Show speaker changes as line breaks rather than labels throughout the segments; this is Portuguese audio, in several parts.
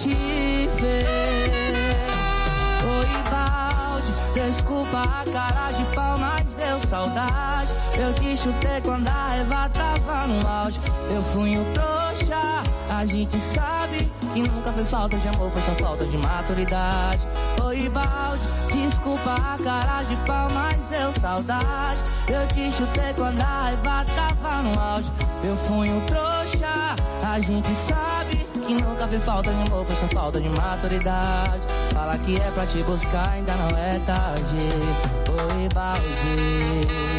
te ver. Oi, balde, desculpa a cara de pau, mas deu saudade. Eu te chutei quando a raiva tava no auge. Eu fui um trouxa, a gente sabe que nunca foi falta de amor, foi só falta de maturidade. Oi, balde, desculpa a cara de pau, mas deu saudade. Eu te chutei quando a raiva tava no auge. Eu fui um trouxa, a gente sabe que nunca foi falta de amor, foi só falta de maturidade. Fala que é pra te buscar, ainda não é tarde. Oi, balde.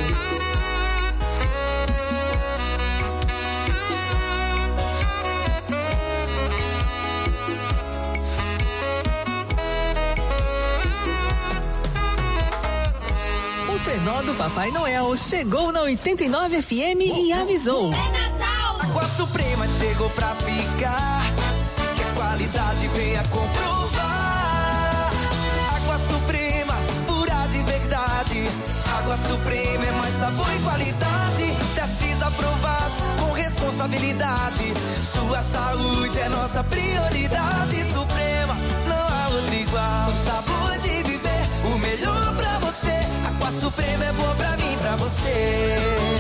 O trenó do Papai Noel chegou na 89 FM e avisou.
É Natal!
Água Suprema chegou pra ficar. Se quer qualidade, venha comprovar. Água Suprema, pura de verdade. Água Suprema é mais sabor e qualidade. Testes aprovados com responsabilidade. Sua saúde é nossa prioridade. Suprema, não há outro igual. O sabor de viver, o melhor pra você. Água Suprema é boa pra mim, pra você.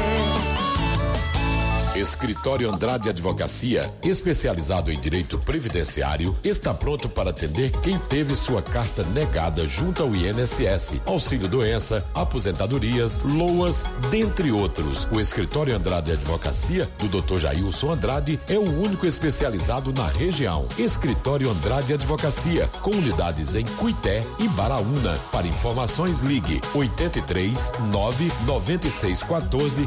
Escritório Andrade Advocacia, especializado em direito previdenciário, está pronto para atender quem teve sua carta negada junto ao INSS, auxílio-doença, aposentadorias, LOAS, dentre outros. O Escritório Andrade Advocacia, do Dr. Jailson Andrade, é o único especializado na região. Escritório Andrade Advocacia, com unidades em Cuité e Baraúna. Para informações, ligue 83 996 14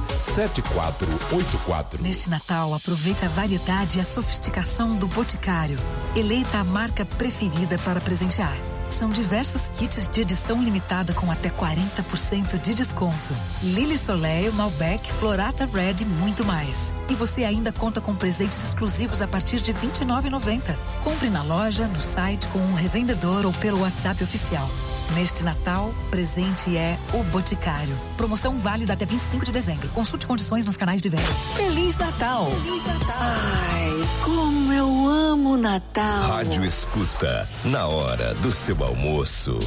7484.
Neste Natal, aproveite a variedade e a sofisticação do Boticário. Eleita a marca preferida para presentear. São diversos kits de edição limitada com até 40% de desconto. Lily Soleil, Malbec, Florata Red e muito mais. E você ainda conta com presentes exclusivos a partir de R$ 29,90. Compre na loja, no site, com um revendedor ou pelo WhatsApp oficial. Neste Natal, presente é o Boticário. Promoção válida até 25 de dezembro. Consulte condições nos canais de venda.
Feliz Natal!
Feliz Natal! Ai, como eu amo Natal!
Rádio Escuta, na hora do seu almoço.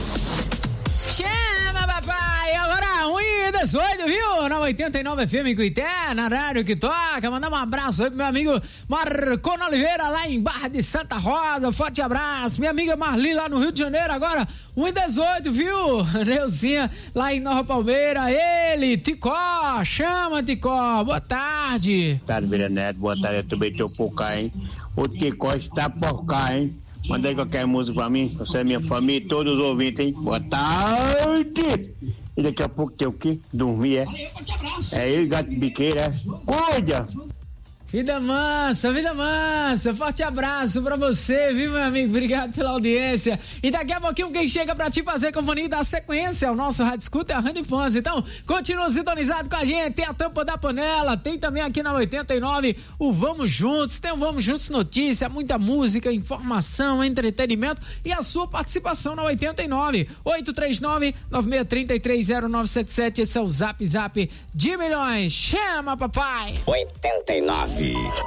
Chama, papai! Agora 1h18, viu? Na 89 FM Cuité, na rádio que toca. Mandar um abraço aí pro meu amigo Marcona Oliveira, lá em Barra de Santa Rosa. Forte abraço. Minha amiga Marli, lá no Rio de Janeiro, agora 1h18, viu? Neuzinha, lá em Nova Palmeira. Ele, Ticó, chama, Ticó. Boa tarde.
Boa tarde, Vira Neto. Boa tarde, eu também tô por cá, hein? O Ticó está por cá, hein? Manda aí qualquer música pra mim, você é minha família, todos os ouvintes, hein? Boa tarde! E daqui a pouco tem o quê? Dormir, é? É ele, gato biqueira, é? Cuida!
Vida mansa, forte abraço pra você, viu, meu amigo? Obrigado pela audiência. E daqui a pouquinho quem chega pra te fazer companhia e dar sequência ao nosso Rádio Escuta é a Randy Fons. Então, continua sintonizado com a gente, tem a tampa da panela, tem também aqui na 89 o Vamos Juntos, tem o Vamos Juntos Notícia, muita música, informação, entretenimento e a sua participação na 89, 839-9633-0977, esse é o Zap Zap de Milhões. Chama, papai!
89.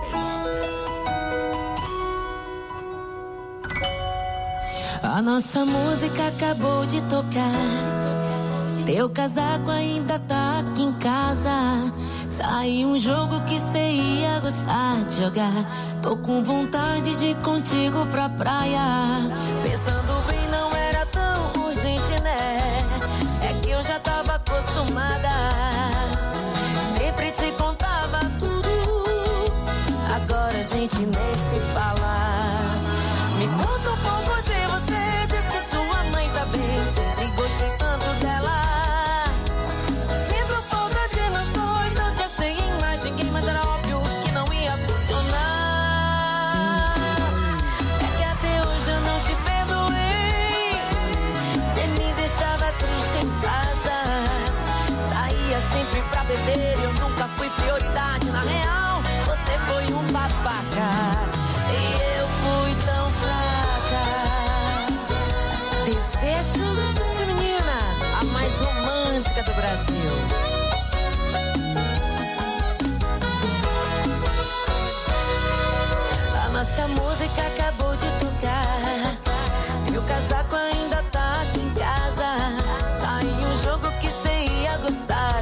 A nossa música acabou de tocar. Teu casaco ainda tá aqui em casa. Saiu um jogo que cê ia gostar de jogar. Tô com vontade de ir contigo pra praia. Pensando bem, não era tão urgente, né? É que eu já tava acostumada. Sempre te contava tudo. Agora a gente nem se fala. Me conta um pouco de você. Diz que sua mãe tá bem. Sempre gostei tanto dela. Sinto falta de nós dois. Não te achei em mais ninguém, mas era óbvio que não ia funcionar. É que até hoje eu não te perdoei. Você me deixava triste em casa. Saía sempre pra beber. Eu nunca fui prioridade na real. Você foi um babaca e eu fui tão fraca. Desejo de menina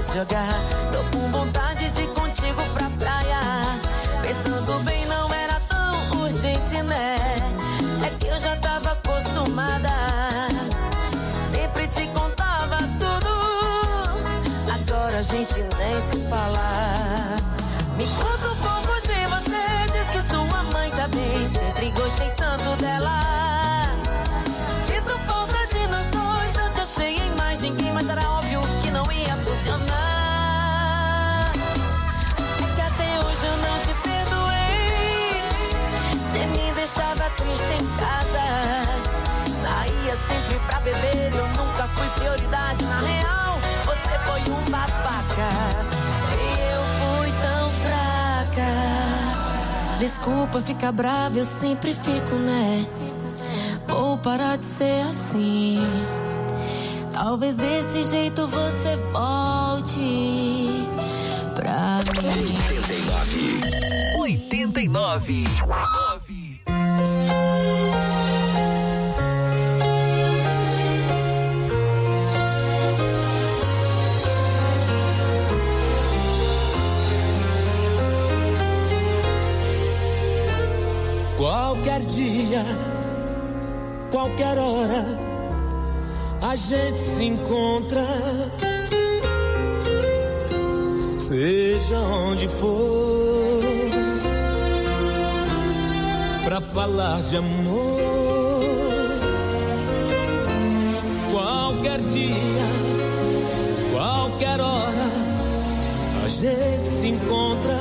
te jogar. Tô com vontade de ir contigo pra praia. Pensando bem, não era tão urgente, né? É que eu já tava acostumada. Sempre te contava tudo. Agora a gente nem se fala. Me conta um pouco de você. Diz que sua mãe tá bem. Sempre gostei tanto dela. Sinto falta de nós dois. Eu te achei em mais ninguém, mas era óbvio que não ia funcionar. É que até hoje eu não te perdoei. Você me deixava triste em casa. Saía sempre pra beber, eu nunca fui prioridade. Na real, você foi um babaca. E eu fui tão fraca. Desculpa ficar brava, eu sempre fico, né? Vou parar de ser assim. Talvez desse jeito você volte pra mim.
89.
Qualquer dia, qualquer hora, a gente se encontra. Seja onde for, pra falar de amor. Qualquer dia, qualquer hora, a gente se encontra.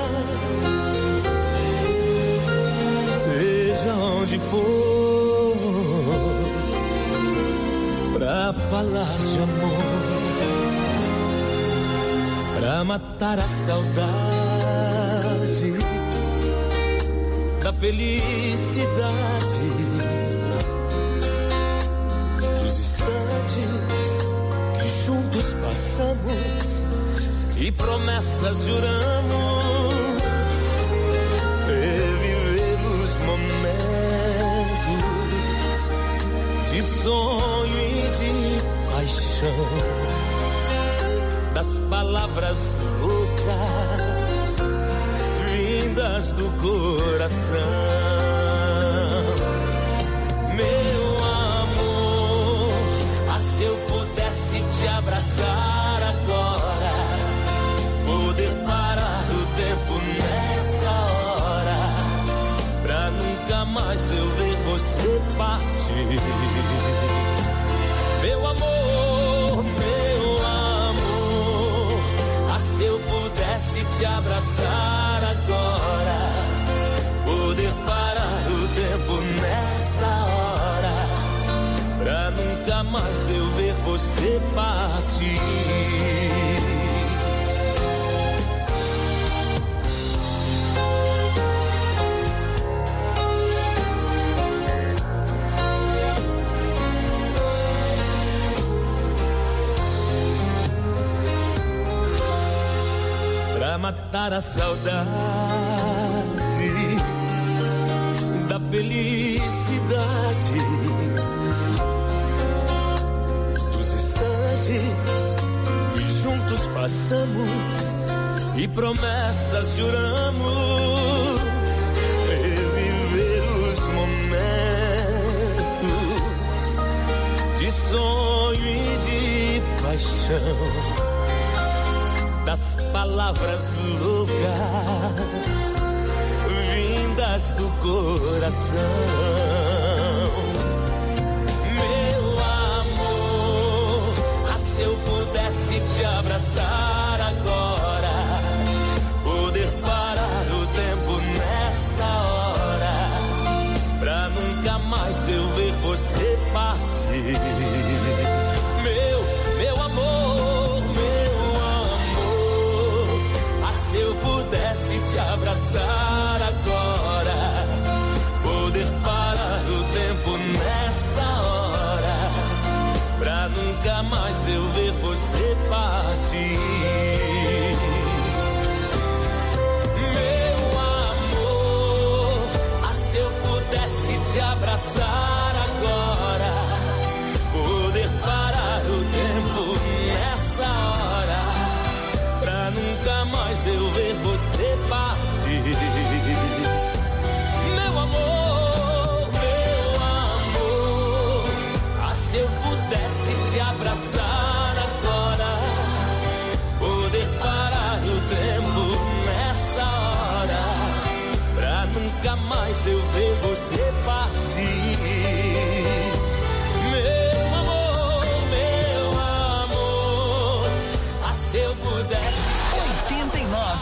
Seja onde for, pra falar de amor, pra matar a saudade da felicidade, dos instantes que juntos passamos e promessas juramos. Reviver os momentos de sonho e de paixão, das palavras loucas vindas do coração. Meu amor, se eu pudesse te abraçar agora, poder parar o tempo nessa hora, pra nunca mais eu ver você partir. Meu amor, se eu pudesse te abraçar agora, poder parar o tempo nessa hora, pra nunca mais eu ver você partir. Pra matar a saudade da felicidade, dos instantes que juntos passamos e promessas juramos. Reviver os momentos de sonho e de paixão, das palavras loucas vindas do coração. Meu amor, se eu pudesse te abraçar agora, poder parar o tempo nessa hora, pra nunca mais eu ver você partir. Meu amor, se eu pudesse te abraçar agora, poder parar o tempo nessa hora, pra nunca mais eu ver você partir.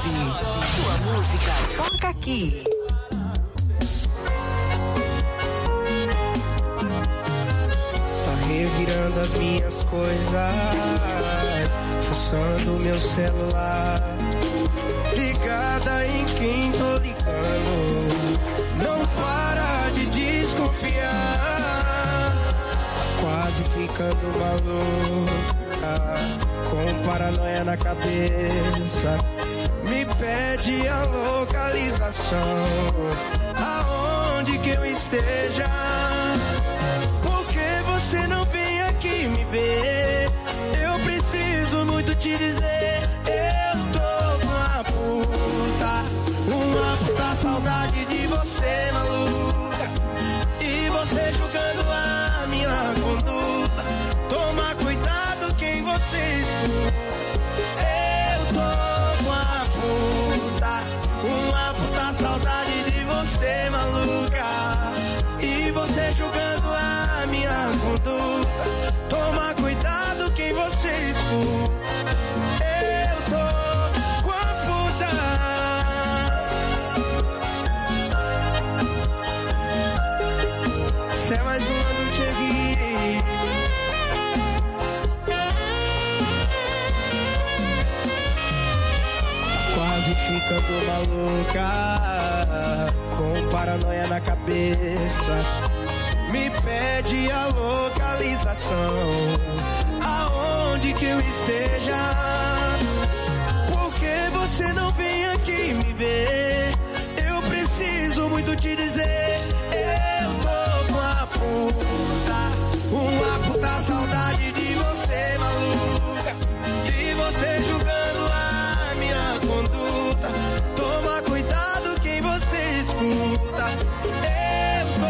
Sua música toca aqui.
Revirando as minhas coisas, fuçando meu celular, ligada em quem tô ligando, não para de desconfiar, quase ficando maluca, com paranoia na cabeça, me pede a localização, aonde que eu esteja. Você não vem aqui me ver, eu preciso muito te dizer, eu tô com uma puta saudade de você, maluca, e você julgando a minha conduta, toma cuidado quem você escuta, eu tô com uma puta saudade de você, maluca, e você julgando a minha conduta, toma cuidado quem você escuta, eu tô com a puta. Cê é mais uma do Thierry. Quase ficando maluca, com paranoia na cabeça, me pede a localização, aonde que eu esteja, porque você não vem aqui me ver, eu preciso muito te dizer, eu tô com uma puta saudade de você, maluca, e você julgando a minha conduta, toma cuidado quem você escuta, eu tô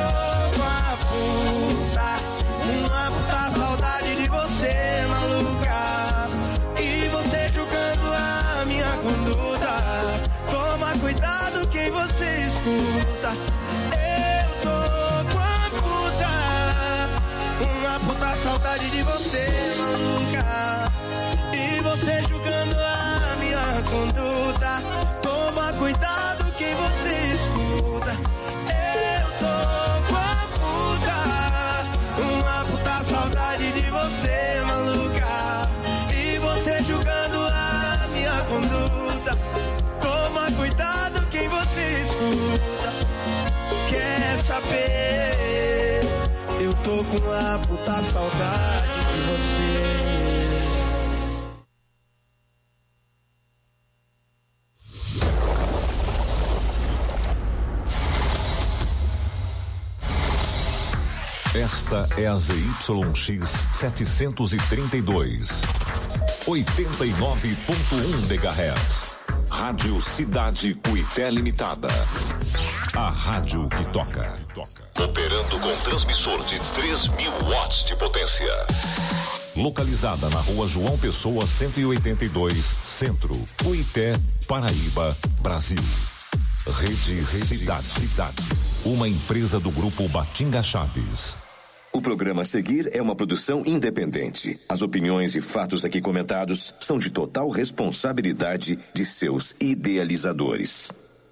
uma puta saudade de você, maluca, e você julgando a minha conduta, toma cuidado quem você escuta, eu tô com uma puta saudade de você, maluca, e você julgando a minha conduta, toma cuidado quem você escuta, eu tô uma puta saudade de você, maluca, e você julgando a minha conduta, toma cuidado quem você escuta, quer saber, eu tô com uma puta saudade de você.
Esta é a ZYX 732, 89.1 MHz. Rádio Cidade Cuité Limitada. A rádio que toca. Operando com transmissor de 3.000 watts de potência. Localizada na Rua João Pessoa 182, Centro, Cuité, Paraíba, Brasil. Rede Cidade. Uma empresa do Grupo Batinga Chaves.
O programa a seguir é uma produção independente. As opiniões e fatos aqui comentados são de total responsabilidade de seus idealizadores.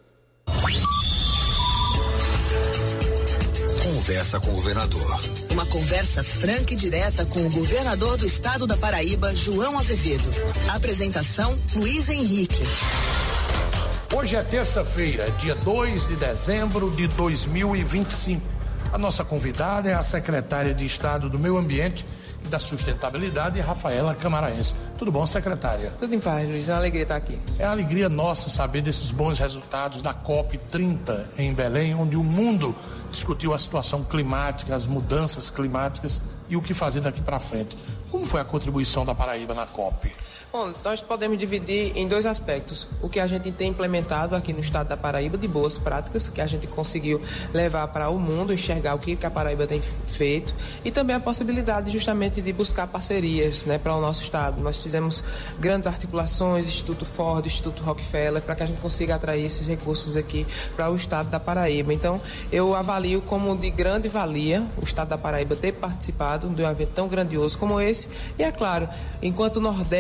Conversa com o governador. Uma conversa franca e direta com o governador do estado da Paraíba, João Azevedo. Apresentação, Luiz Henrique.
Hoje é terça-feira, dia 2 de dezembro de 2025. A nossa convidada é a secretária de Estado do Meio Ambiente e da Sustentabilidade, Rafaela Camaraense. Tudo bom, secretária?
Tudo em paz, Luiz. É uma alegria estar aqui.
É uma alegria nossa saber desses bons resultados da COP30 em Belém, onde o mundo discutiu a situação climática, as mudanças climáticas e o que fazer daqui para frente. Como foi a contribuição da Paraíba na COP?
Bom, nós podemos dividir em dois aspectos. O que a gente tem implementado aqui no estado da Paraíba de boas práticas, que a gente conseguiu levar para o mundo, enxergar o que a Paraíba tem feito, e também a possibilidade justamente de buscar parcerias, né, para o nosso estado. Nós fizemos grandes articulações, Instituto Ford, Instituto Rockefeller, para que a gente consiga atrair esses recursos aqui para o estado da Paraíba. Então, eu avalio como de grande valia o estado da Paraíba ter participado de um evento tão grandioso como esse. E é claro, enquanto Nordeste, a gente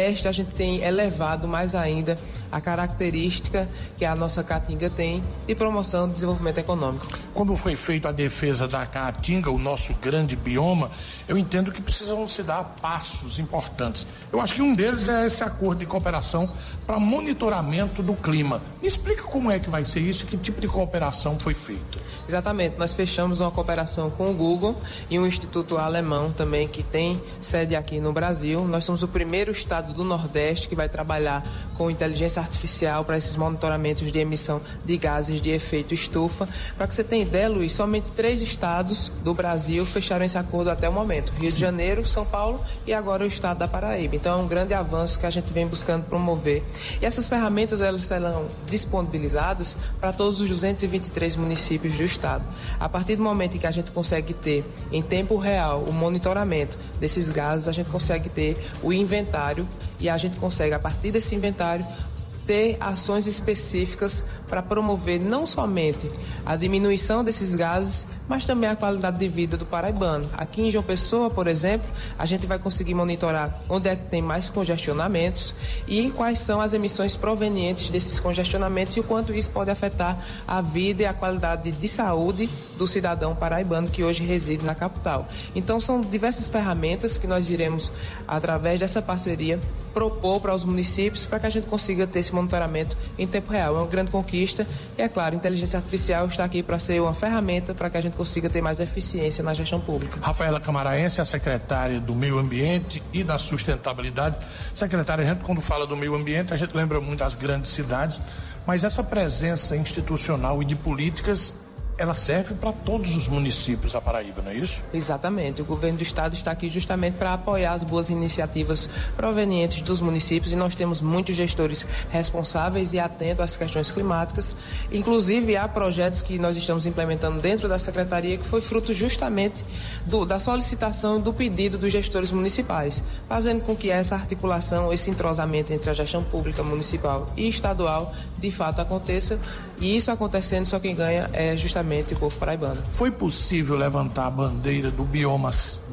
gente tem elevado mais ainda a característica que a nossa Caatinga tem de promoção do desenvolvimento econômico.
Quando foi feita a defesa da Caatinga, o nosso grande bioma, eu entendo que precisam se dar passos importantes. Eu acho que um deles é esse acordo de cooperação para monitoramento do clima. Me explica como é que vai ser isso e que tipo de cooperação foi feito.
Exatamente, nós fechamos uma cooperação com o Google e um instituto alemão também que tem sede aqui no Brasil. Nós somos o primeiro estado do Nordeste que vai trabalhar com inteligência artificial para esses monitoramentos de emissão de gases de efeito estufa. Para que você tenha ideia, Luiz, somente 3 estados do Brasil fecharam esse acordo até o momento. Rio de Janeiro, São Paulo e agora o estado da Paraíba. Então é um grande avanço que a gente vem buscando promover. E essas ferramentas elas serão disponibilizadas para todos os 223 municípios do estado. A partir do momento em que a gente consegue ter em tempo real o monitoramento desses gases, a gente consegue ter o inventário e a gente consegue, a partir desse inventário, ter ações específicas para promover não somente a diminuição desses gases, mas também a qualidade de vida do paraibano. Aqui em João Pessoa, por exemplo, a gente vai conseguir monitorar onde é que tem mais congestionamentos e quais são as emissões provenientes desses congestionamentos e o quanto isso pode afetar a vida e a qualidade de saúde do cidadão paraibano que hoje reside na capital. Então são diversas ferramentas que nós iremos, através dessa parceria, propor para os municípios para que a gente consiga ter esse monitoramento em tempo real. É uma grande conquista e, é claro, a inteligência artificial está aqui para ser uma ferramenta para que a gente consiga ter mais eficiência na gestão pública.
Rafaela Camaraense, a secretária do Meio Ambiente e da Sustentabilidade. Secretária, a gente quando fala do meio ambiente, a gente lembra muito das grandes cidades, mas essa presença institucional e de políticas, ela serve para todos os municípios da Paraíba, não é isso?
Exatamente. O governo do estado está aqui justamente para apoiar as boas iniciativas provenientes dos municípios e nós temos muitos gestores responsáveis e atentos às questões climáticas. Inclusive, há projetos que nós estamos implementando dentro da secretaria que foi fruto justamente da solicitação e do pedido dos gestores municipais, fazendo com que essa articulação, esse entrosamento entre a gestão pública municipal e estadual, de fato aconteça. E isso acontecendo, só quem ganha é justamente o povo paraibano.
Foi possível levantar a bandeira do bioma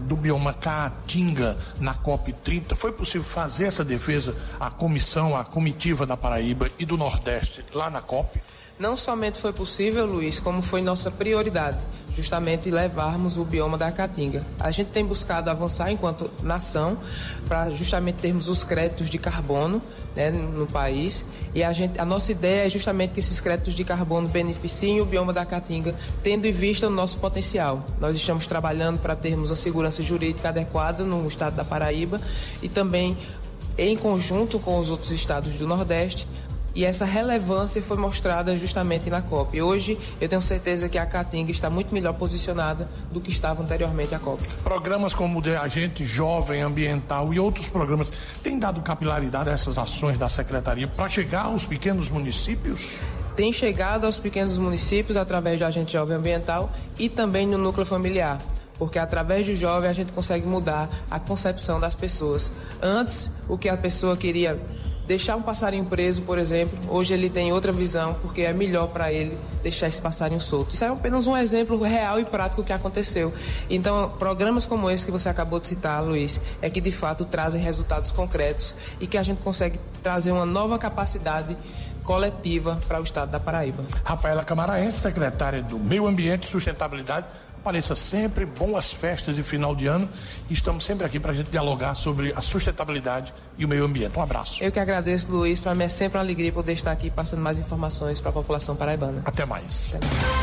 Caatinga na COP30? Foi possível fazer essa defesa, a comitiva da Paraíba e do Nordeste lá na COP?
Não somente foi possível, Luiz, como foi nossa prioridade, justamente levarmos o bioma da Caatinga. A gente tem buscado avançar enquanto nação para justamente termos os créditos de carbono, né, no país, e a nossa ideia é justamente que esses créditos de carbono beneficiem o bioma da Caatinga, tendo em vista o nosso potencial. Nós estamos trabalhando para termos uma segurança jurídica adequada no estado da Paraíba e também em conjunto com os outros estados do Nordeste. E essa relevância foi mostrada justamente na COP. E hoje eu tenho certeza que a Caatinga está muito melhor posicionada do que estava anteriormente à COP.
Programas como o de Agente Jovem Ambiental e outros programas têm dado capilaridade a essas ações da Secretaria para chegar aos pequenos municípios?
Tem chegado aos pequenos municípios através do Agente Jovem Ambiental e também no núcleo familiar. Porque através do jovem a gente consegue mudar a concepção das pessoas. Antes, o que a pessoa queria deixar um passarinho preso, por exemplo, hoje ele tem outra visão, porque é melhor para ele deixar esse passarinho solto. Isso é apenas um exemplo real e prático que aconteceu. Então, programas como esse que você acabou de citar, Luiz, é que de fato trazem resultados concretos e que a gente consegue trazer uma nova capacidade coletiva para o estado da Paraíba.
Rafaela Camaraense, secretária do Meio Ambiente e Sustentabilidade. Apareça sempre, boas festas de final de ano e estamos sempre aqui para a gente dialogar sobre a sustentabilidade e o meio ambiente. Um abraço.
Eu que agradeço, Luiz, para mim é sempre uma alegria poder estar aqui passando mais informações para a população paraibana.
Até mais.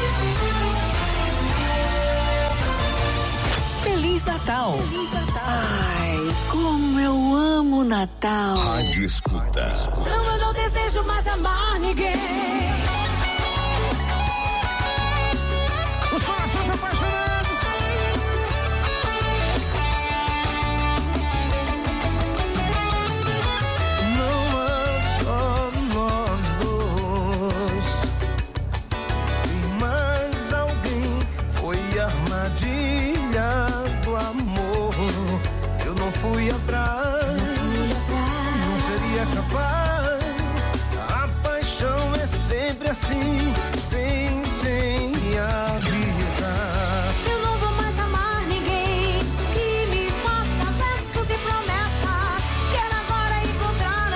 Feliz Natal. Feliz Natal. Ai, como eu amo Natal.
Rádio Escuta.
Eu não desejo mais amar ninguém.
Os corações apaixonados.
Não há só nós dois. E mais alguém foi a armadilha do amor. Eu não fui atrás. Não seria capaz. A paixão é sempre assim. Vem sem avisar.
Eu não vou mais amar ninguém que me faça versos e promessas. Quero agora encontrar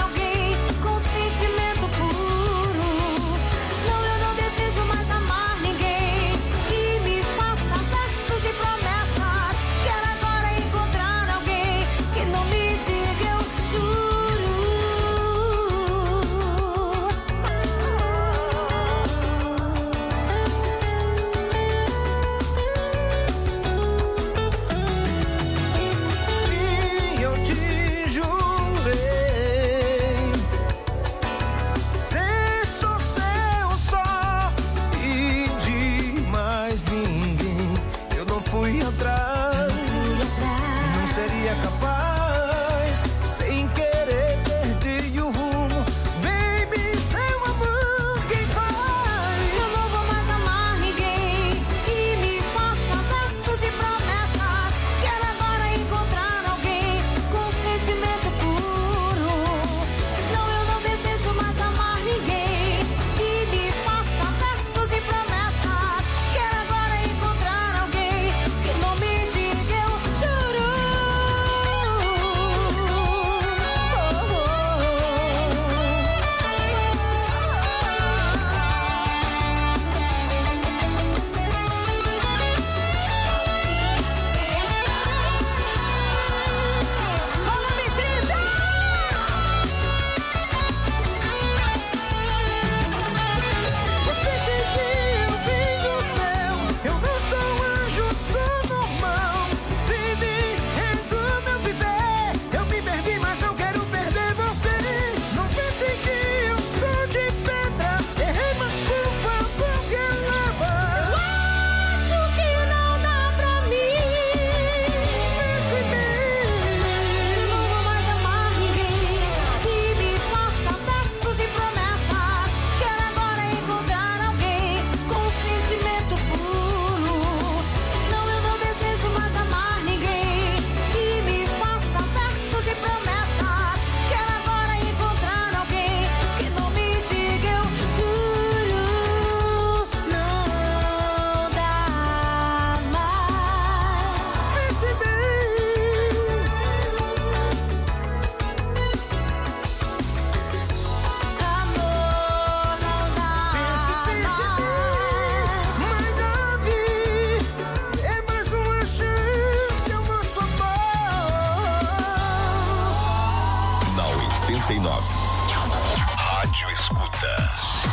Escuta.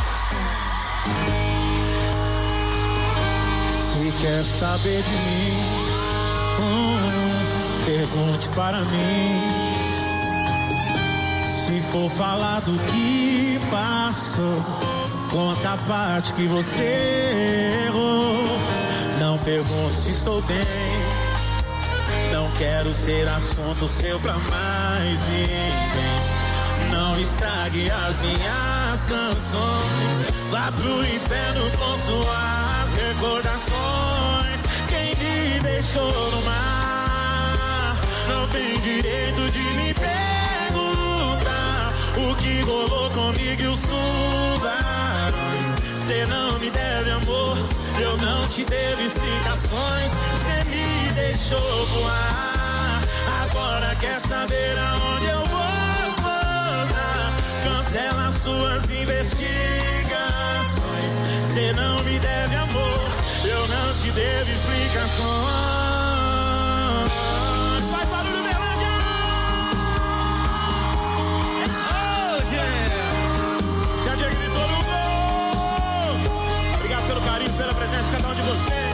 Se quer saber de mim, pergunte para mim. Se for falar do que passou, conta a parte que você errou. Não pergunte se estou bem, não quero ser assunto seu pra mais ninguém. Não estrague as minhas canções, vá pro inferno com suas recordações. Quem me deixou no mar não tem direito de me perguntar o que rolou comigo e os tubarões. Cê não me deve amor, eu não te devo explicações. Cê me deixou voar, agora quer saber aonde eu vou. Cancela suas investigações. Cê não me deve amor, eu não te devo explicações. Faz barulho, Berlândia! Oh, yeah! Se a dia gritou no gol. Obrigado pelo carinho, pela presença de cada um de vocês.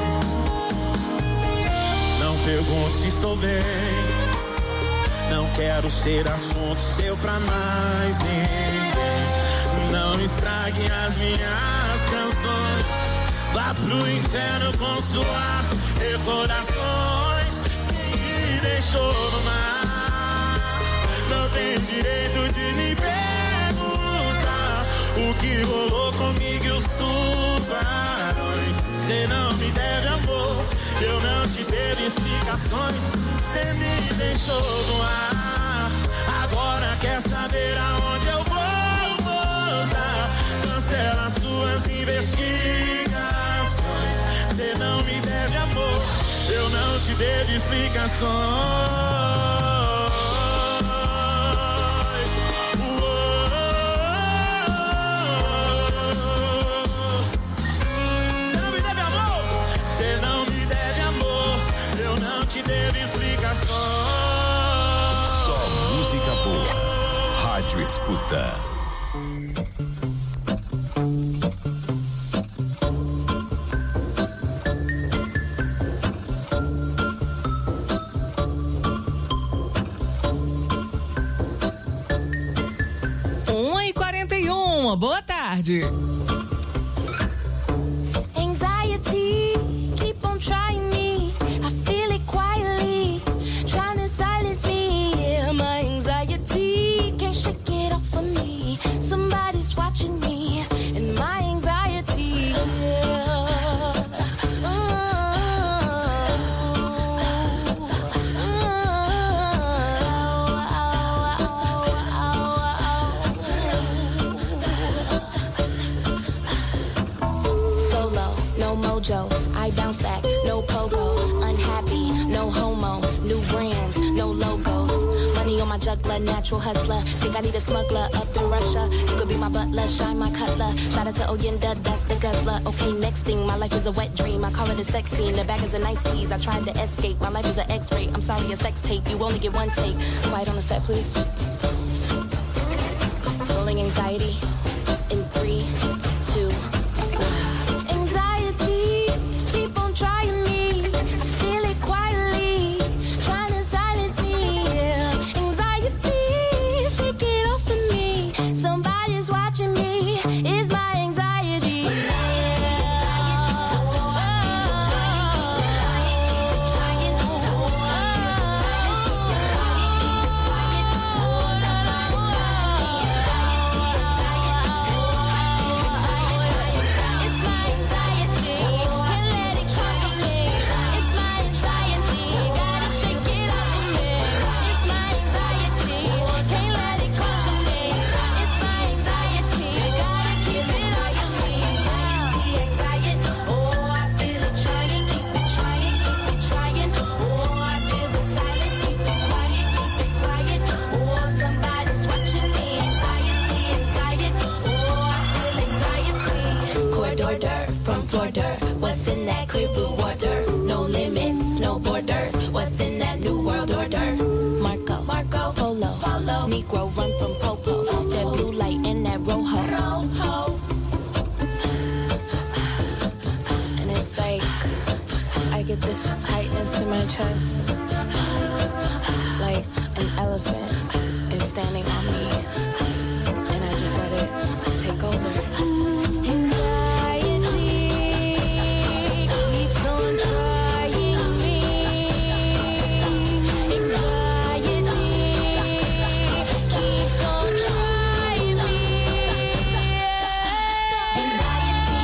Não pergunte se estou bem, não quero ser assunto seu pra mais ninguém. Não estrague as minhas canções, vá pro inferno com suas recordações. Quem me deixou no mar não tem direito de me perguntar o que rolou comigo e os tubarões. Cê não me deve amor, eu não te devo explicações. Cê me deixou no ar, agora quer saber aonde eu vou pousar. Cancela suas investigações. Cê não me deve amor, eu não te devo explicações. Te devo explicações.
Só música boa. Rádio Escuta.
e 41. Boa tarde.
Anxiety, keep on trying me. Silence me, yeah, my anxiety can't shake it off of me. Somebody's watching me, and my anxiety, yeah. Solo, no mojo, I bounce back, no pogo, unhappy, no homo, new brands, no logos. Money on my juggler, natural hustler. Think I need a smuggler up in Russia. You could be my butler, shine my cutler. Shout out to Oyenda, that's the guzzler. Okay, next thing, my life is a wet dream. I call it a sex scene. The bag is a nice tease. I tried to escape. My life is an X-ray. I'm sorry, a sex tape. You only get one take. Quiet on the set, please. Rolling anxiety in 3, 2, 1. Anxiety, keep on trying me. I feel it quietly, trying to silence me. Yeah. Anxiety, shake it off of me. Somebody's watching me. It's my anxiety. What's in that clear blue water? No limits, no borders. What's in that new world order? Marco, Polo, Negro run from Popo. That blue light and that rojo.
chest, like an elephant is standing on me, and I just let it take over. Anxiety keeps on trying me. Anxiety keeps on trying me. Anxiety,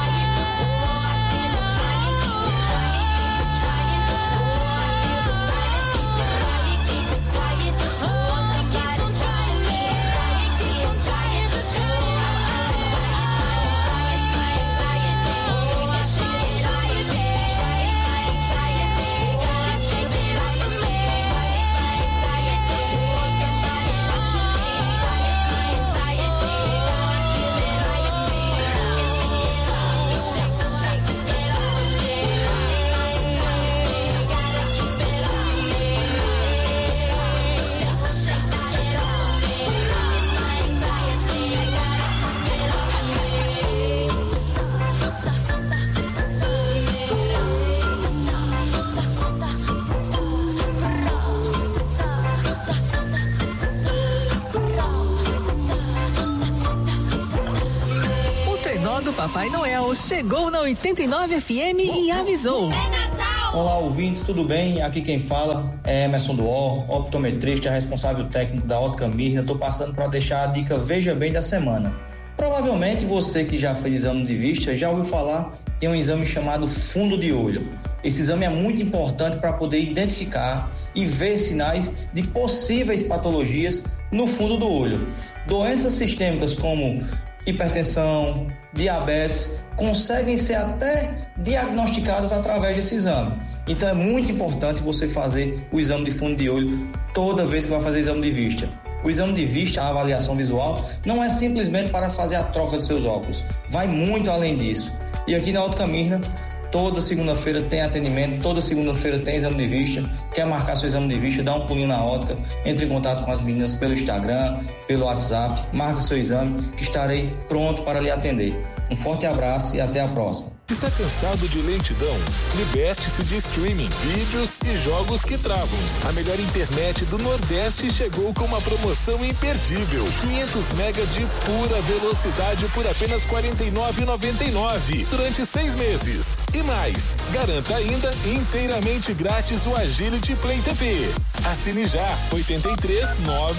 do Papai Noel chegou na 89 FM e avisou.
Olá, ouvintes, tudo bem? Aqui quem fala é Emerson Duor, optometrista, responsável técnico da Ótica Mirna. Estou passando para deixar a dica Veja Bem da semana. Provavelmente você que já fez exame de vista já ouviu falar em um exame chamado fundo de olho. Esse exame é muito importante para poder identificar e ver sinais de possíveis patologias no fundo do olho. Doenças sistêmicas como hipertensão, diabetes, conseguem ser até diagnosticadas através desse exame. Então é muito importante você fazer o exame de fundo de olho toda vez que vai fazer exame de vista. O exame de vista, a avaliação visual, não é simplesmente para fazer a troca dos seus óculos. Vai muito além disso. E aqui na Ótica Mirna, toda segunda-feira tem atendimento, toda segunda-feira tem exame de vista. Quer marcar seu exame de vista, dá um pulinho na ótica, entre em contato com as meninas pelo Instagram, pelo WhatsApp, marca seu exame que estarei pronto para lhe atender. Um forte abraço e até a próxima.
Está cansado de lentidão? Liberte-se de streaming, vídeos e jogos que travam. A melhor internet do Nordeste chegou com uma promoção imperdível. 500 mega de pura velocidade por apenas R$ 49,99 durante 6 meses. E mais, garanta ainda inteiramente grátis o Agility Play TV. Assine já 83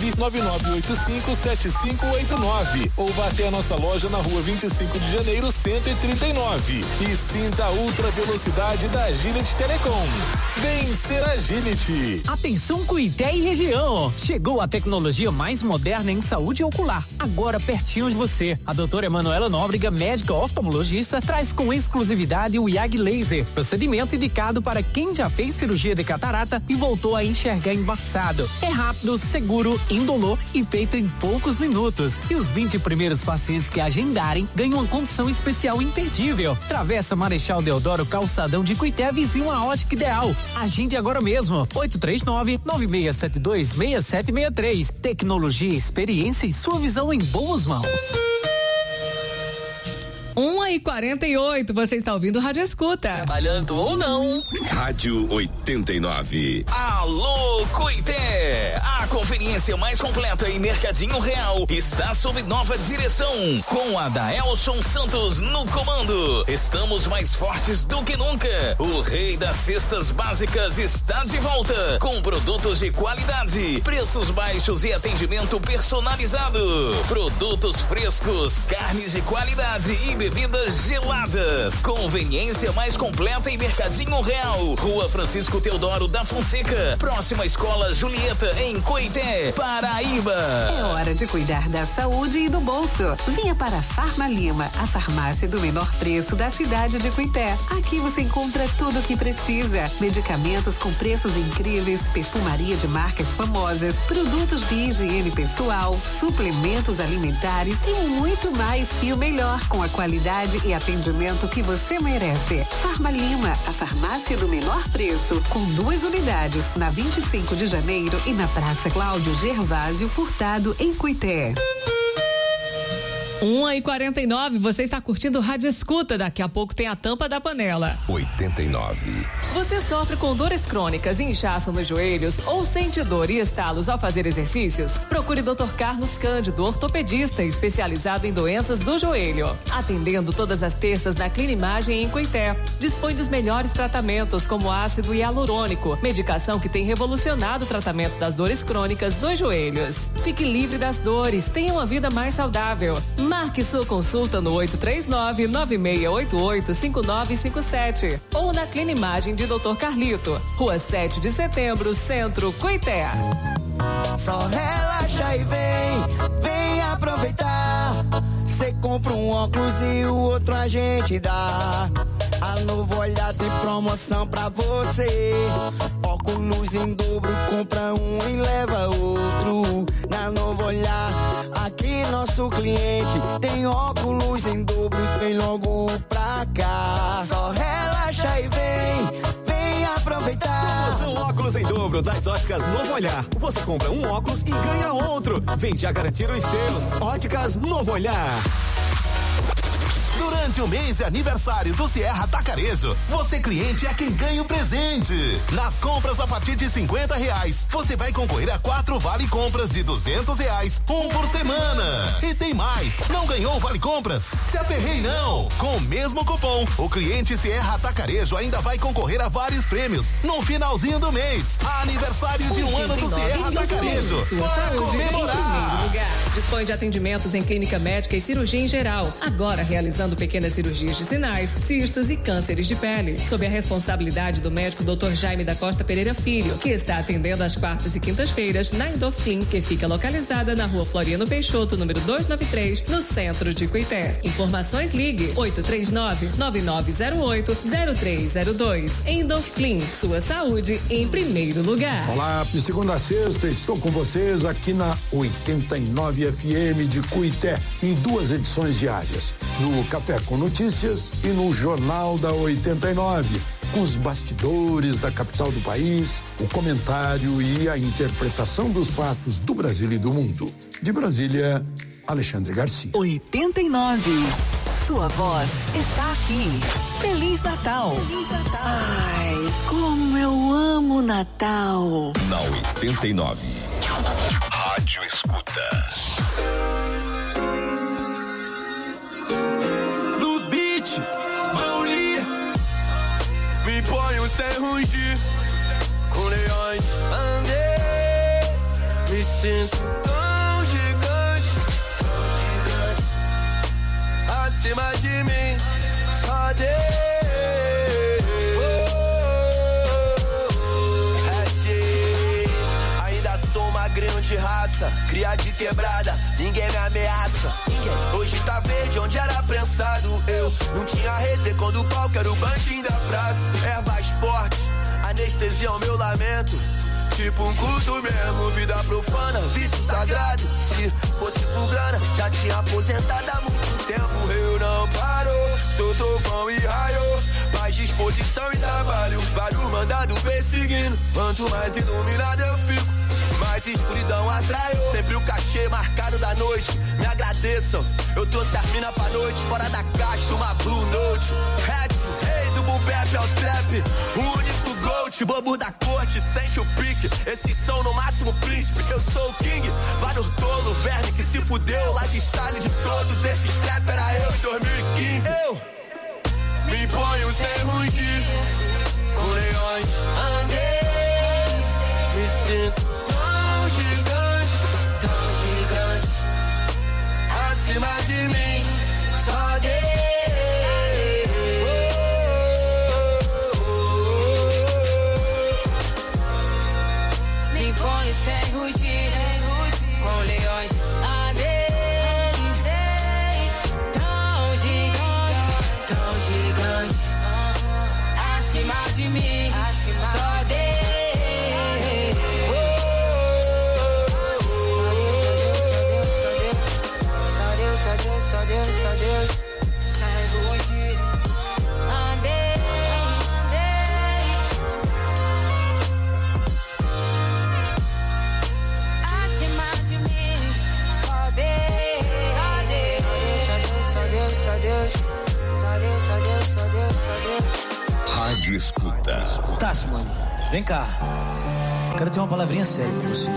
99985 7589 ou vá até a nossa loja na rua 25 de janeiro 139. E sinta a ultra velocidade da Agility Telecom. Vem ser Agility.
Atenção Cuité e região. Chegou a tecnologia mais moderna em saúde ocular. Agora pertinho de você. A doutora Emanuela Nóbrega, médica oftalmologista, traz com exclusividade o IAG Laser. Procedimento indicado para quem já fez cirurgia de catarata e voltou a enxergar embaçado. É rápido, seguro, indolor e feito em poucos minutos. E os 20 primeiros pacientes que agendarem ganham uma condição especial imperdível. Travessa Marechal Deodoro, calçadão de Cuité, vizinho à Ótica Ideal. Agende agora mesmo. 839-9672-6763. Tecnologia, experiência e sua visão em boas mãos.
1h48, você está ouvindo Rádio Escuta.
Trabalhando ou não.
Rádio 89.
Alô, Cuité! A conveniência mais completa em Mercadinho Real está sob nova direção, com a Daelson Santos no comando. Estamos mais fortes do que nunca. O rei das cestas básicas está de volta, com produtos de qualidade, preços baixos e atendimento personalizado. Produtos frescos, carnes de qualidade e bebidas geladas. Conveniência mais completa em Mercadinho Real. Rua Francisco Teodoro da Fonseca, próxima à Escola Julieta, em Cuité, Paraíba.
É hora de cuidar da saúde e do bolso. Venha para a Farma Lima, a farmácia do menor preço da cidade de Cuité. Aqui você encontra tudo o que precisa. Medicamentos com preços incríveis, perfumaria de marcas famosas, produtos de higiene pessoal, suplementos alimentares e muito mais. E o melhor, com a qualidade e atendimento que você merece. Farma Lima, a farmácia do menor preço, com 2 unidades, na 25 de janeiro e na Praça Cláudio Gervásio Furtado, em Cuité.
1h49, você está curtindo o Rádio Escuta. Daqui a pouco tem a tampa da panela.
89.
Você sofre com dores crônicas e inchaço nos joelhos ou sente dor e estalos ao fazer exercícios? Procure Dr. Carlos Cândido, ortopedista especializado em doenças do joelho. Atendendo todas as terças na Clinimagem em Coité. Dispõe dos melhores tratamentos como ácido hialurônico, medicação que tem revolucionado o tratamento das dores crônicas dos joelhos. Fique livre das dores, tenha uma vida mais saudável. Marque sua consulta no 839-9688-5957 ou na Clinimagem de Dr. Carlito, Rua 7 de Setembro, Centro, Coité.
Só relaxa e vem aproveitar. Cê compra um óculos e o outro a gente dá. A Novo Olhar tem promoção pra você. Óculos em dobro, compra um e leva outro. Na Novo Olhar, aqui nosso cliente tem óculos em dobro e vem logo pra cá. Só relaxa e vem aproveitar.
Promoção óculos em dobro das Óticas Novo Olhar. Você compra um óculos e ganha outro. Vem já garantir os seus. Óticas Novo Olhar.
Durante o mês de aniversário do Sierra Atacarejo, você cliente é quem ganha o presente. Nas compras a partir de R$50, você vai concorrer a 4 vale compras de R$200, um por semana. E tem mais, não ganhou o vale compras? Se aperrei não. Com o mesmo cupom, o cliente Sierra Atacarejo ainda vai concorrer a vários prêmios no finalzinho do mês. Aniversário de 1 ano do Sierra Atacarejo. Para comemorar.
Dispõe de atendimentos em clínica médica e cirurgia em geral. Agora realizando pequenas cirurgias de sinais, cistos e cânceres de pele. Sob a responsabilidade do médico Dr. Jaime da Costa Pereira Filho, que está atendendo às quartas e quintas-feiras na Endorfin, que fica localizada na Rua Floriano Peixoto, número 293, no centro de Coité. Informações ligue 839-9908-0302. Endorfin, sua saúde em primeiro lugar.
Olá, de segunda a sexta estou com vocês aqui na 89 FM de Coité, em 2 edições diárias. No Café com Notícias e no Jornal da 89, com os bastidores da capital do país, o comentário e a interpretação dos fatos do Brasil e do mundo. De Brasília, Alexandre Garcia.
89. Sua voz está aqui. Feliz Natal. Feliz Natal. Ai, como eu amo Natal.
Na 89. Rádio Escuta.
Me ponho sem rugir, com leões andei, me sinto tão gigante, acima de mim, só Deus. Ainda sou uma grande raça, cria de quebrada, ninguém me ameaça. Hoje tá verde onde era prensado. Eu não tinha rede quando o palco era o banquinho da praça. Ervas fortes, anestesia o meu lamento. Tipo um culto mesmo, vida profana, vício sagrado. Se fosse por grana, já tinha aposentado há muito tempo. Eu não paro, sou trovão e raio. Mais disposição e trabalho, vários mandados perseguindo. Quanto mais iluminado eu fico, mais escuridão atraiu. Sempre o cachê marcado da noite, me agradeçam. Eu trouxe as mina pra noite, fora da caixa, uma Blue Note. Hat, rei do boom bap é o trap, o único GOAT, bobo da corte, sente o pique. Esses são no máximo príncipe, eu sou o king. Vários tolo, verme que se fudeu. Lifestyle de todos esses trap era eu em 2015. Eu me ponho sem rugir, com leões andei, me sinto tão gigante, acima de mim, só Deus.
Me ponho sem rugir, com leões andei, tão gigante, acima de mim, só Deus. Só Deus,
Rádio Escuta.
Tá, Simone, vem cá. Quero ter uma palavrinha séria com você.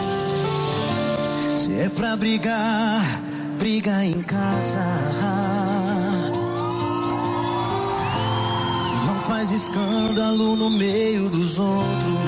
Se é pra brigar, briga em casa. Não faz escândalo no meio dos outros.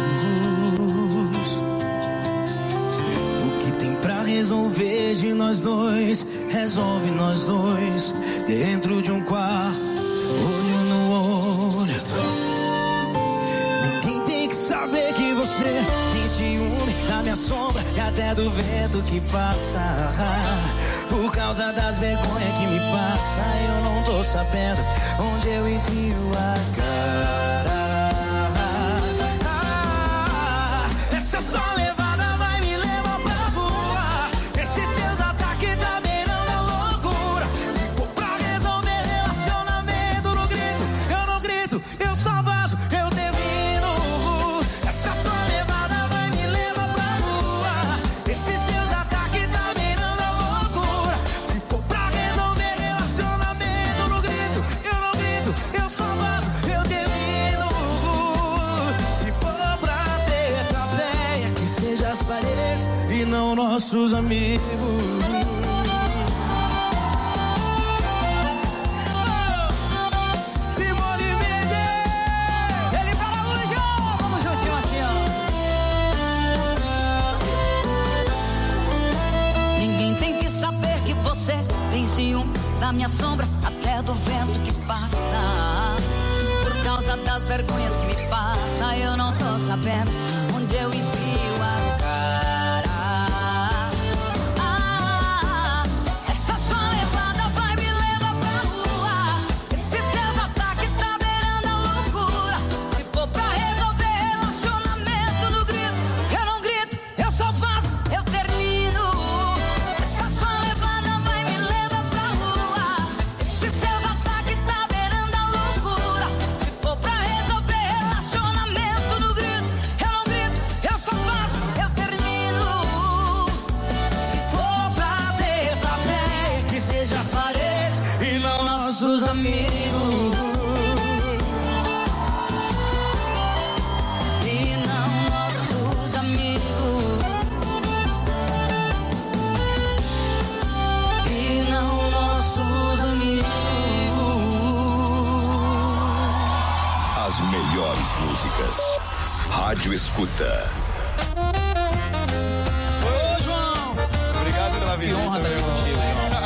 O que tem pra resolver de nós dois, resolve nós dois. Dentro de um quarto, olho no olho. Ninguém tem que saber que você tem ciúme da minha sombra e até do vento que passa. Por causa das vergonhas que me passa, eu não tô sabendo onde eu enfio a cara. Essa só levada vai me levar pra rua. Esses seus ataques tá beirando a loucura. Se for pra resolver relacionamento, no grito, eu não grito, eu só vazo, eu termino. Essa só levada vai me levar pra rua. Esses seus ataques tá beirando a loucura. Se for pra resolver relacionamento, no grito, eu não grito, eu só vazo, eu termino. Se for pra ter plateia, que seja as paredes e não nossos amigos. Simone Mendes,
Felipe Araújo, vamos juntinho assim, ó. Ninguém tem que saber que você tem ciúme da minha sombra, até do vento que passa. Por causa das vergonhas que me passa, eu não tô sabendo onde eu enfio a cara. Essa só levada vai me levar pra rua. Esses seus ataques tá beirando a loucura. Se for pra resolver relacionamento, no grito, eu não grito, eu só faço, eu termino. Essa só levada vai me levar pra rua. Esses seus ataques tá beirando a loucura. Se for pra resolver relacionamento, no grito, eu não grito, eu só faço, eu termino.
Se for pra ter plateia, que seja as paredes e não nossos amigos.
E não nossos amigos.
E não nossos amigos.
As melhores músicas. Rádio Escuta.
Ô, João!
Obrigado pela visita.
Que honra estar aqui contigo,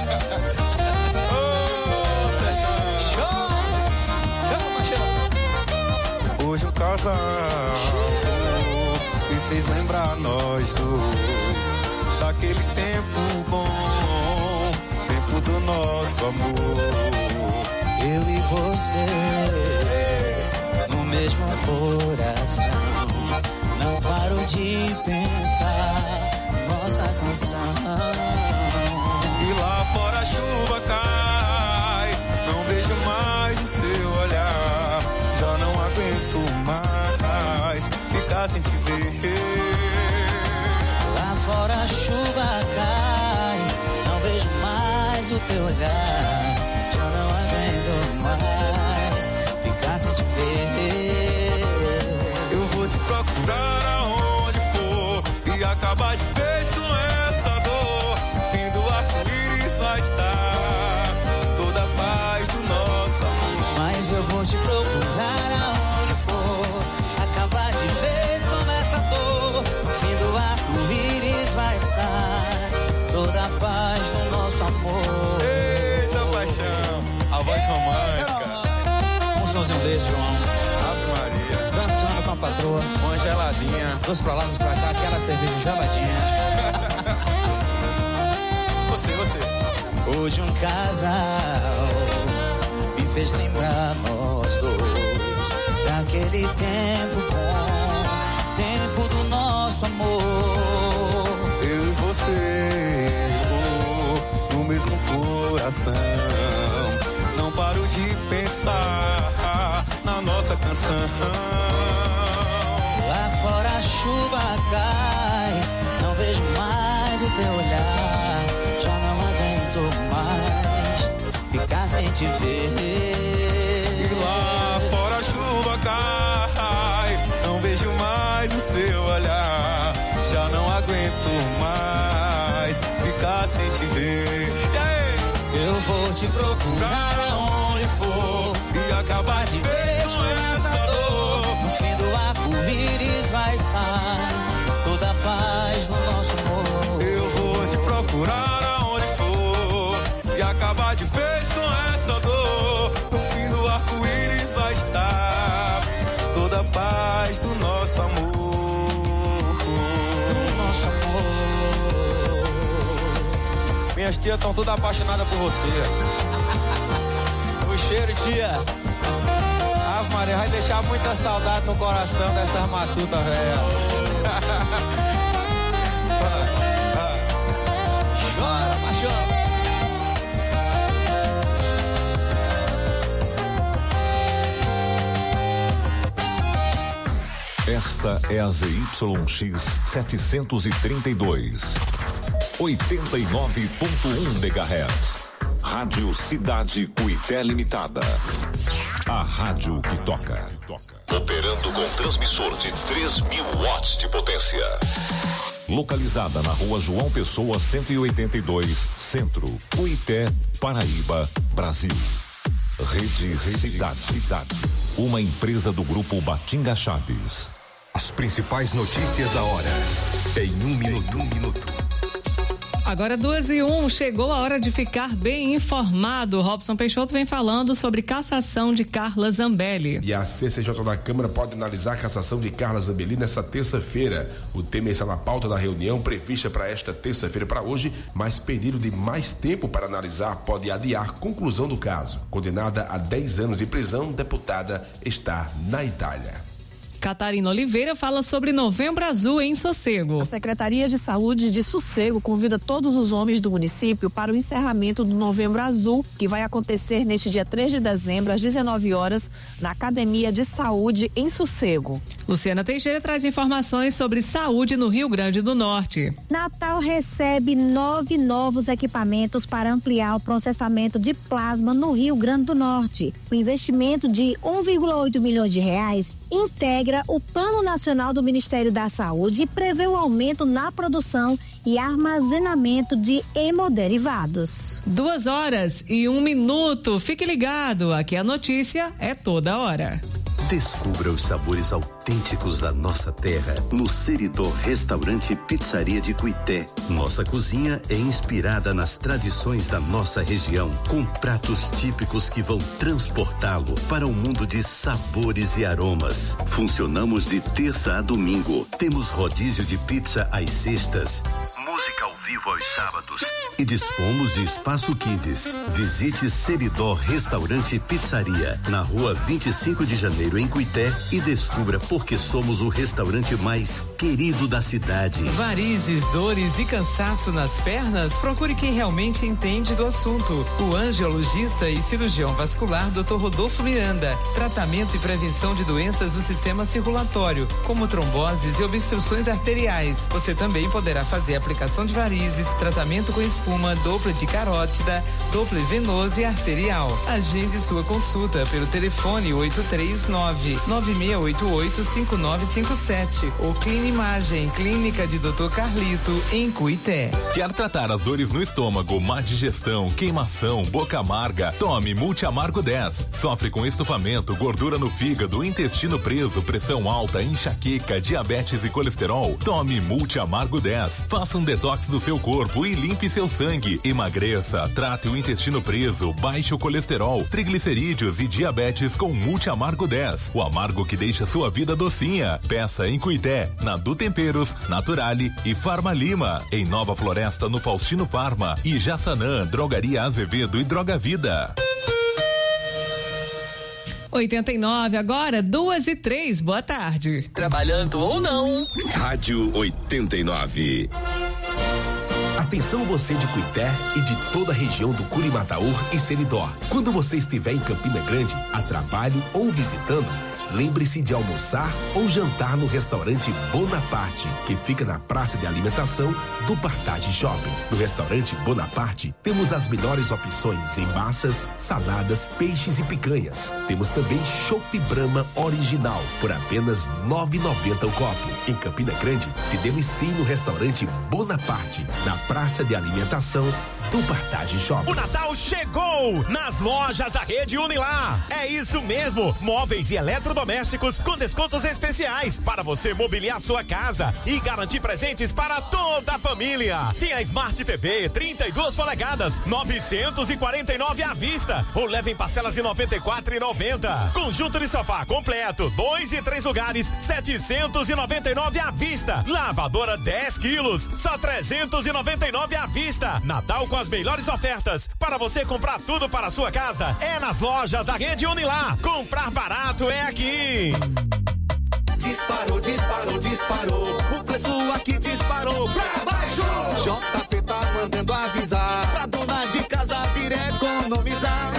João. Hoje um casal me fez lembrar nós dois daquele tempo bom, tempo do nosso amor.
Eu e você no mesmo coração. Não paro de pensar nossa canção.
E lá fora a chuva cai, não vejo mais o seu olhar. Já não aguento mais ficar sem te ver.
Lá fora a chuva cai, não vejo mais o teu olhar. Já não aguento mais ficar sem te ver.
Eu vou te procurar aonde for e acabar de vez com essa dor. No fim do arco-íris vai estar toda a paz do nosso amor.
Mas eu vou te procurar aonde for, acabar de vez com essa dor. No fim do arco-íris vai estar toda a paz do nosso amor.
Eita paixão, a voz romântica.
Um somzinho desse, João.
Ave Maria.
Dançando com a patroa.
Uma geladinha.
Dois pra lá, dois pra cá, aquela cerveja geladinha.
Você.
Hoje um casal me fez lembrar nós dois daquele tempo bom, tempo do nosso amor.
Eu e você, no mesmo coração. Não paro de pensar na nossa canção.
Lá fora a chuva cai, não vejo mais o teu olhar. Já não aguento mais ficar sem te ver.
E lá fora a chuva cai.
te procurar aonde for e acabar de vez com essa dor. No fim do arco-íris vai estar toda a paz no nosso amor.
Eu vou te procurar aonde for e acabar de vez com essa dor. No fim do arco-íris vai estar toda a paz do nosso amor.
Do nosso amor.
Minhas tias estão todas apaixonadas por você.
O cheiro, tia.
Ave Maria, vai deixar muita saudade no coração dessas matutas velhas.
Chora, paixão.
Esta é a ZYX 732. 89.1 MHz. Rádio Cidade Cuité Limitada. A rádio que toca. Operando com transmissor de 3.000 watts de potência. Localizada na Rua João Pessoa 182, Centro, Cuité, Paraíba, Brasil. Rede Cidade. Uma empresa do grupo Batinga Chaves.
As principais notícias da hora. Em um minuto.
Agora 2:01, chegou a hora de ficar bem informado. Robson Peixoto vem falando sobre cassação de Carla Zambelli.
E a CCJ da Câmara pode analisar a cassação de Carla Zambelli nessa terça-feira. O tema está na pauta da reunião prevista para esta terça-feira para hoje, mas pedido de mais tempo para analisar pode adiar conclusão do caso. Condenada a 10 anos de prisão, deputada está na Itália.
Catarina Oliveira fala sobre Novembro Azul em Sossego.
A Secretaria de Saúde de Sossego convida todos os homens do município para o encerramento do Novembro Azul, que vai acontecer neste dia 3 de dezembro, às 19 horas, na Academia de Saúde em Sossego.
Luciana Teixeira traz informações sobre saúde no Rio Grande do Norte.
Natal recebe 9 novos equipamentos para ampliar o processamento de plasma no Rio Grande do Norte. O investimento de 1,8 milhões de reais integra o Plano Nacional do Ministério da Saúde e prevê o aumento na produção e armazenamento de hemoderivados.
2h01. Fique ligado, aqui a notícia é toda hora.
Descubra os sabores autênticos da nossa terra no Seridó Restaurante Pizzaria de Cuité. Nossa cozinha é inspirada nas tradições da nossa região, com pratos típicos que vão transportá-lo para um mundo de sabores e aromas. Funcionamos de terça a domingo. Temos rodízio de pizza às sextas, música ao vivo aos sábados e dispomos de espaço kids. Visite Seridó Restaurante e Pizzaria na rua 25 de janeiro em Cuité e descubra por que somos o restaurante mais querido da cidade.
Varizes, dores e cansaço nas pernas? Procure quem realmente entende do assunto. O angiologista e cirurgião vascular Dr. Rodolfo Miranda. Tratamento e prevenção de doenças do sistema circulatório, como tromboses e obstruções arteriais. Você também poderá fazer aplicação de varizes, tratamento com espuma, Doppler de carótida, Doppler venoso e arterial. Agende sua consulta pelo telefone 839-9688-5957 ou Clinimagem, Clínica de Dr. Carlito, em Cuité.
Quer tratar as dores no estômago, má digestão, queimação, boca amarga? Tome Multiamargo 10. Sofre com estufamento, gordura no fígado, intestino preso, pressão alta, enxaqueca, diabetes e colesterol? Tome Multiamargo 10. Faça um detox do seu corpo e limpe seu sangue. Emagreça, trate o intestino preso, baixe o colesterol, triglicerídeos e diabetes com Multiamargo 10. O amargo que deixa sua vida docinha. Peça em Cuité, na Du Temperos, Naturale e Farma Lima. Em Nova Floresta, no Faustino Farma e Jaçanã, Drogaria Azevedo e Droga Vida.
89, agora 2h03. Boa tarde.
Trabalhando ou não.
Rádio 89.
Atenção você de Cuité e de toda a região do Curimataú e Seridó. Quando você estiver em Campina Grande, a trabalho ou visitando, lembre-se de almoçar ou jantar no restaurante Bonaparte, que fica na praça de alimentação do Partage Shopping. No restaurante Bonaparte, temos as melhores opções em massas, saladas, peixes e picanhas. Temos também Chopp Brahma original, por apenas R$ 9,90 o copo. Em Campina Grande, se delicie no restaurante Bonaparte, na praça de alimentação do Partage Shopping.
O Natal chegou nas lojas da rede Unilar. É isso mesmo, móveis e eletrodomésticos com descontos especiais para você mobiliar sua casa e garantir presentes para toda a família. Tem a Smart TV 32 polegadas, 949 à vista, ou leve em parcelas de 94,90. Conjunto de sofá completo, 2 e 3 lugares, 799 à vista. Lavadora 10 quilos, só 399 à vista. Natal com as melhores ofertas para você comprar tudo para a sua casa. É nas lojas da rede Unilar. Comprar barato é aqui.
Disparou, disparou, disparou. O preço aqui disparou pra baixo. JP tá mandando avisar pra dona de casa vir economizar.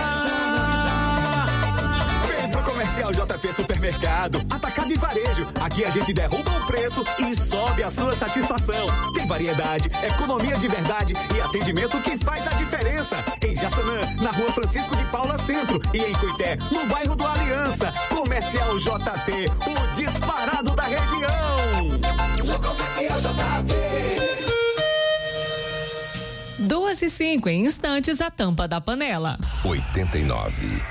Vem pro Comercial JP Supermercado, Atacado e Varejo. Aqui a gente derruba o preço e sobe a sua satisfação. Tem variedade, economia de verdade e atendimento que faz a diferença. Em Jaçanã, na Rua Francisco de Paula Centro, e em Cuité, no bairro do Aliança. Comercial JP, o disparado da região. No Comercial JP.
2h05, em instantes, a tampa da panela.
89.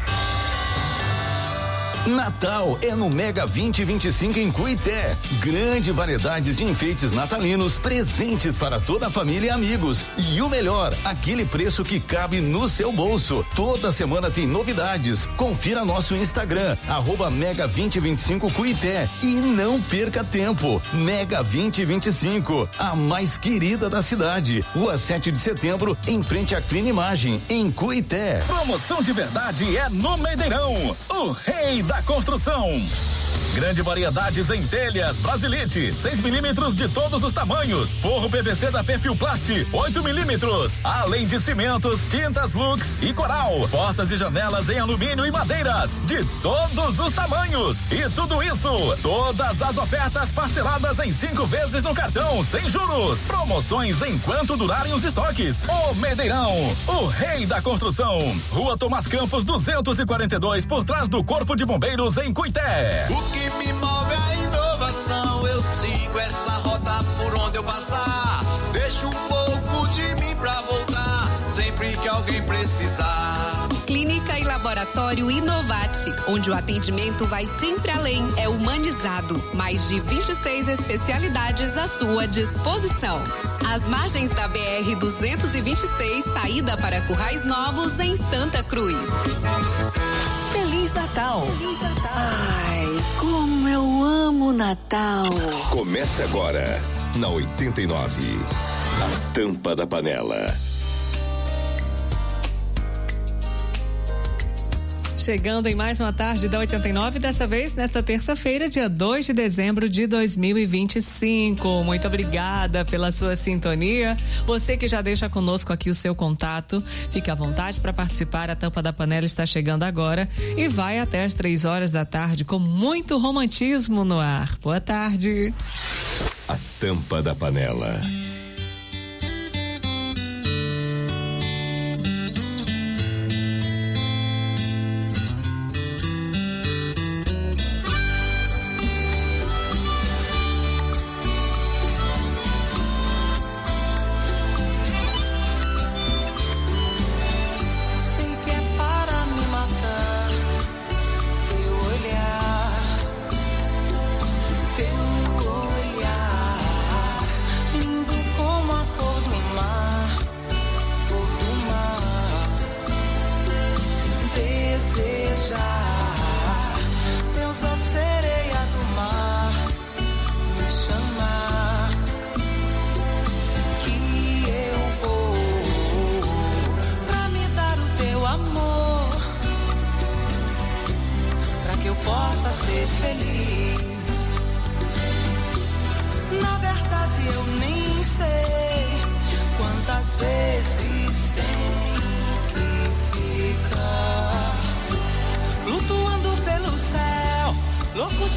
Natal é no Mega 2025 em Cuité. Grande variedade de enfeites natalinos, presentes para toda a família e amigos. E o melhor, aquele preço que cabe no seu bolso. Toda semana tem novidades. Confira nosso Instagram, @Mega 2025 Cuité. E não perca tempo. Mega 2025, a mais querida da cidade. Rua 7 de Setembro, em frente à Clean Imagem, em Cuité.
Promoção de verdade é no Medeirão, o rei da construção. Grande variedades em telhas, Brasilite, 6 milímetros de todos os tamanhos, forro PVC da Perfilplast, 8 milímetros, além de cimentos, tintas Lux e Coral, portas e janelas em alumínio e madeiras, de todos os tamanhos. E tudo isso, todas as ofertas parceladas em 5 vezes no cartão, sem juros. Promoções enquanto durarem os estoques. O Medeirão, o rei da construção. Rua Tomás Campos 242, por trás do Corpo de Bombeiros, em Cuité.
O que me move é a inovação, eu sigo essa rota por onde eu passar. Deixo um pouco de mim pra voltar, sempre que alguém precisar.
Clínica e Laboratório Inovate, onde o atendimento vai sempre além, é humanizado. Mais de 26 especialidades à sua disposição. Às margens da BR-226, saída para Currais Novos, em Santa Cruz.
Feliz Natal! Feliz Natal! Ai, como eu amo Natal!
Comece agora, na 89, a tampa da panela.
Chegando em mais uma tarde da 89, dessa vez nesta terça-feira, dia 2 de dezembro de 2025. Muito obrigada pela sua sintonia. Você que já deixa conosco aqui o seu contato, fique à vontade para participar. A tampa da panela está chegando agora e vai até as 3 horas da tarde com muito romantismo no ar. Boa tarde.
A tampa da panela.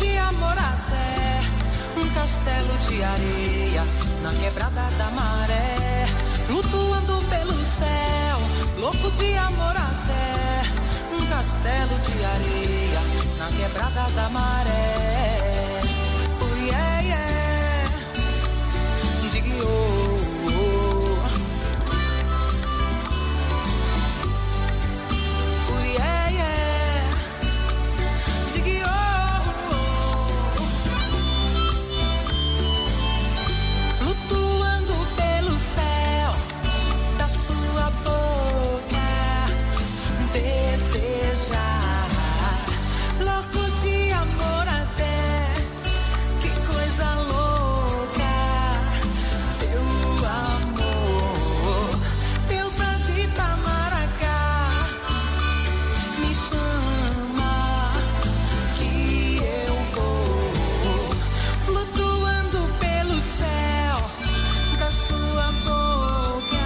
de amor até um castelo de areia na quebrada da maré, flutuando pelo céu, louco de amor até um castelo de areia na quebrada da maré. Oh yeah, yeah, diga oh, oh. Oh yeah, yeah, diga oh, oh. Flutuando pelo céu da sua boca, desejar, louco de amor até, que coisa louca, teu amor, deusa de Itamaracá, me chama que eu vou, flutuando pelo céu da sua boca,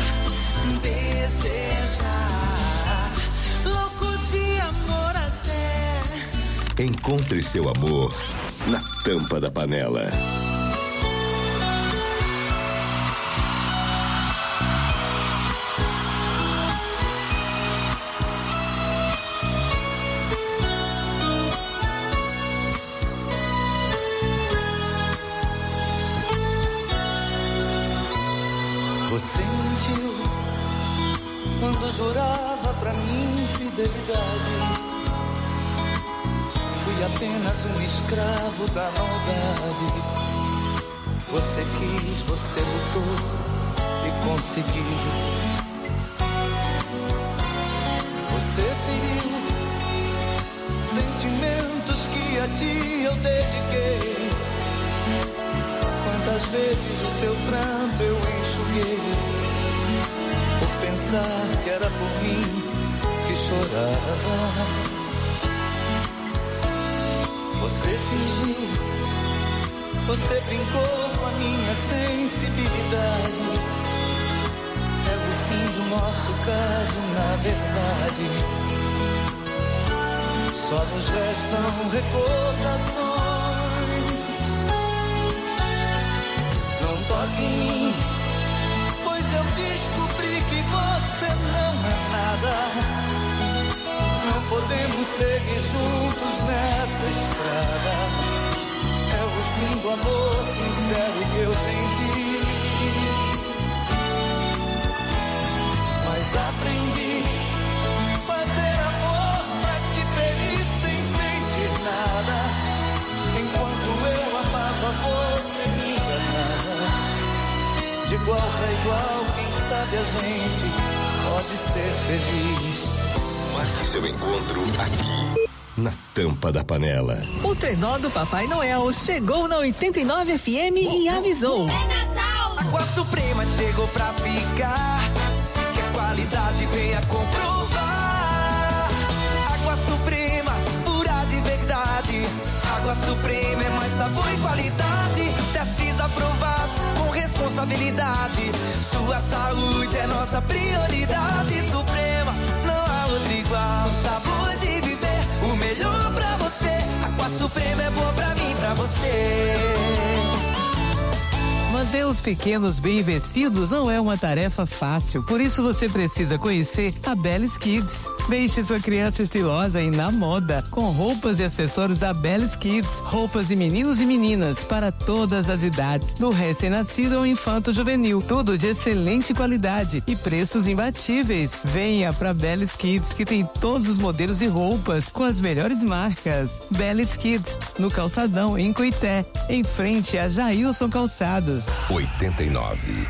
desejar, louco de amor até.
Encontre seu amor na tampa da panela.
Você mentiu quando jurava pra mim fidelidade. Fui apenas um escravo da maldade. Você quis, você lutou e conseguiu. Você feriu sentimentos que a ti eu dediquei. Quantas vezes o seu pranto eu enxuguei, por pensar que era por mim que chorava. Você fingiu, você brincou com a minha sensibilidade. É o fim do nosso caso, na verdade. Só nos restam recordações. Não toque em mim, pois eu descobri que você não é nada. Não podemos seguir juntos nessa estrada. É o fim do amor sincero que eu senti. Mas aprendi a fazer amor pra te ferir sem sentir nada. Enquanto eu amava, você me enganava. De igual pra igual, quem sabe a gente pode ser feliz.
Marque seu encontro aqui, na tampa da panela.
O trenó do Papai Noel chegou na 89 FM e avisou.
É Natal! Água Suprema chegou pra ficar. Se quer qualidade, venha comprovar. Água Suprema, pura de verdade. Água Suprema é mais sabor e qualidade. Testes aprovados com responsabilidade. Sua saúde é nossa prioridade. Suprema, não há outro igual. O sabor de viver, o melhor pra você. Água Suprema é boa pra mim, pra você.
Manter os pequenos bem vestidos não é uma tarefa fácil, por isso você precisa conhecer a Bellis Kids. Deixe sua criança estilosa e na moda, com roupas e acessórios da Bellis Kids. Roupas de meninos e meninas para todas as idades, do recém-nascido ao infanto juvenil. Tudo de excelente qualidade e preços imbatíveis. Venha pra Bellis Kids, que tem todos os modelos e roupas com as melhores marcas. Bellis Kids, no Calçadão, em Cuité, em frente a Jailson Calçados.
89.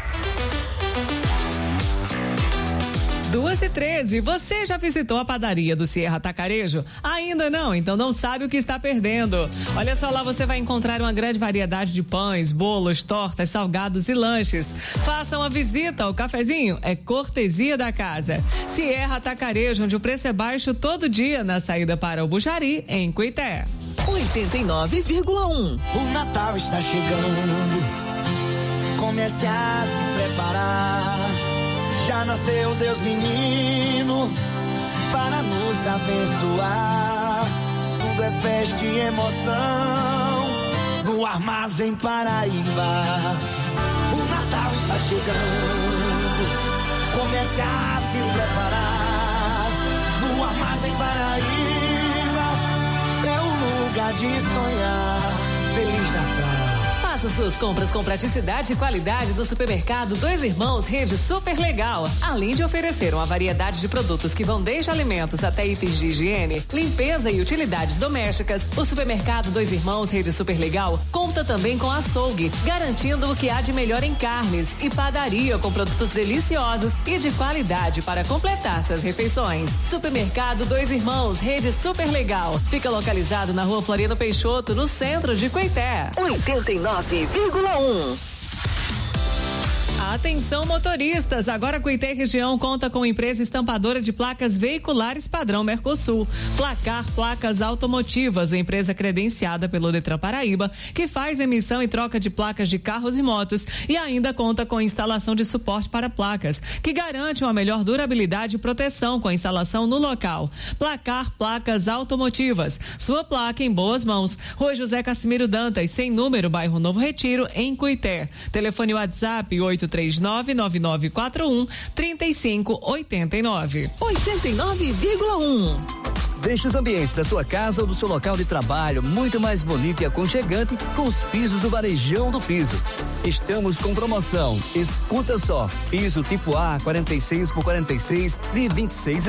2h13, você já visitou a padaria do Sierra Atacarejo? Ainda não? Então não sabe o que está perdendo. Olha só, lá você vai encontrar uma grande variedade de pães, bolos, tortas, salgados e lanches. Faça uma visita, o cafezinho é cortesia da casa. Sierra Atacarejo, onde o preço é baixo todo dia, na saída para o Bujari, em Cuité.
89,1.
O Natal está chegando. Comece a se preparar. Já nasceu Deus menino para nos abençoar. mundo é festa e emoção. No Armazém Paraíba, o Natal está chegando. Comece a se preparar. No Armazém Paraíba é o lugar de sonhar. Feliz Natal.
Faça suas compras com praticidade e qualidade do supermercado Dois Irmãos Rede Super Legal. Além de oferecer uma variedade de produtos que vão desde alimentos até itens de higiene, limpeza e utilidades domésticas, o supermercado Dois Irmãos Rede Super Legal conta também com açougue, garantindo o que há de melhor em carnes, e padaria com produtos deliciosos e de qualidade para completar suas refeições. Supermercado Dois Irmãos Rede Super Legal. Fica localizado na Rua Floriano Peixoto, no centro de Cuité.
89,1.
Atenção, motoristas! Agora a Cuité Região conta com empresa estampadora de placas veiculares padrão Mercosul. Placar Placas Automotivas, uma empresa credenciada pelo Detran Paraíba, que faz emissão e troca de placas de carros e motos, e ainda conta com instalação de suporte para placas, que garante uma melhor durabilidade e proteção com a instalação no local. Placar Placas Automotivas, sua placa em boas mãos. Rua José Cassimiro Dantas, sem número, bairro Novo Retiro, em Cuité. Telefone WhatsApp 839-9941-3589.
89,1.
Deixe os ambientes da sua casa ou do seu local de trabalho muito mais bonito e aconchegante com os pisos do Varejão do Piso. Estamos com promoção. Escuta só. Piso tipo A 46 por 46 de R$ 26,90.